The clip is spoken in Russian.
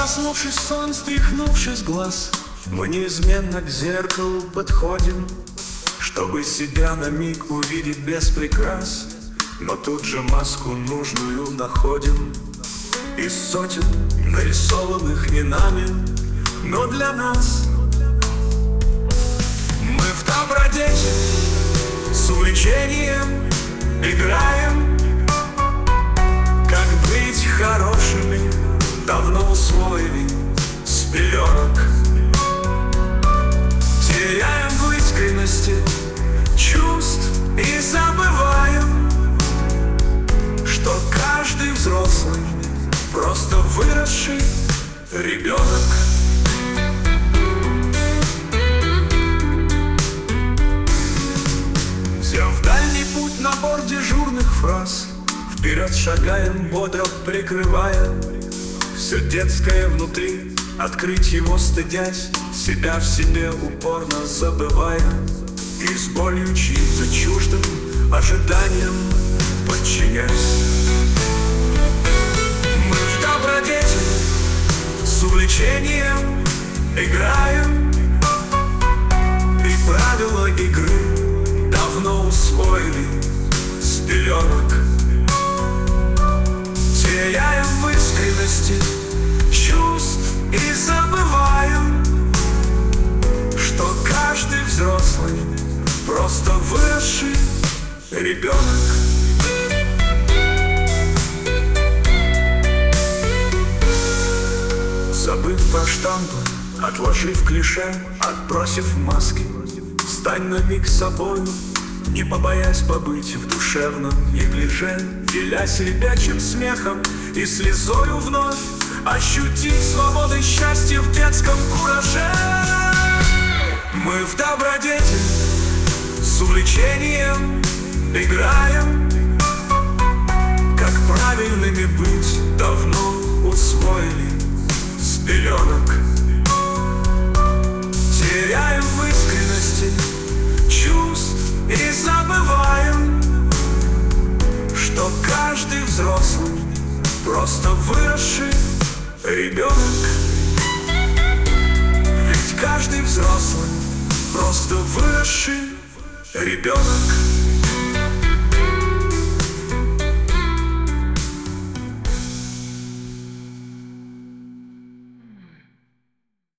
Проснувшись в сон, стряхнувшись глаз, мы неизменно к зеркалу подходим, чтобы себя на миг увидеть без прикрас. Но тут же маску нужную находим из сотен, нарисованных не нами, но для нас. Мы в добродетель с увлечением играем. Как быть хорошими давно усвоили с пеленок. Теряем в искренности чувств и забываем, что каждый взрослый просто выросший ребенок. Взяв дальний путь набор дежурных фраз, вперед шагаем, бодро прикрывая все детское внутри, открыть его стыдясь, себя в себе упорно забывая и с болью чьим-то чуждым ожиданием подчиняясь. Мы в добродетель с увлечением играем, и правила игры давно усвоили с пеленок. Теряем в искренности чувств и забываем, что каждый взрослый просто выросший ребенок. Забыв про штампы, отложив клише, отбросив маски, стань на миг собою, не побоясь побыть в душевном неглиже, делясь ребячим смехом и слезою вновь ощутить свободу и счастье в детском кураже. Мы в добродетель с увлечением играем. Как правильными быть давно усвоили с пеленок. Теряем в искренности чувств и забываем, что каждый взрослый просто выросший ребенок. Ведь каждый взрослый просто выросший ребенок.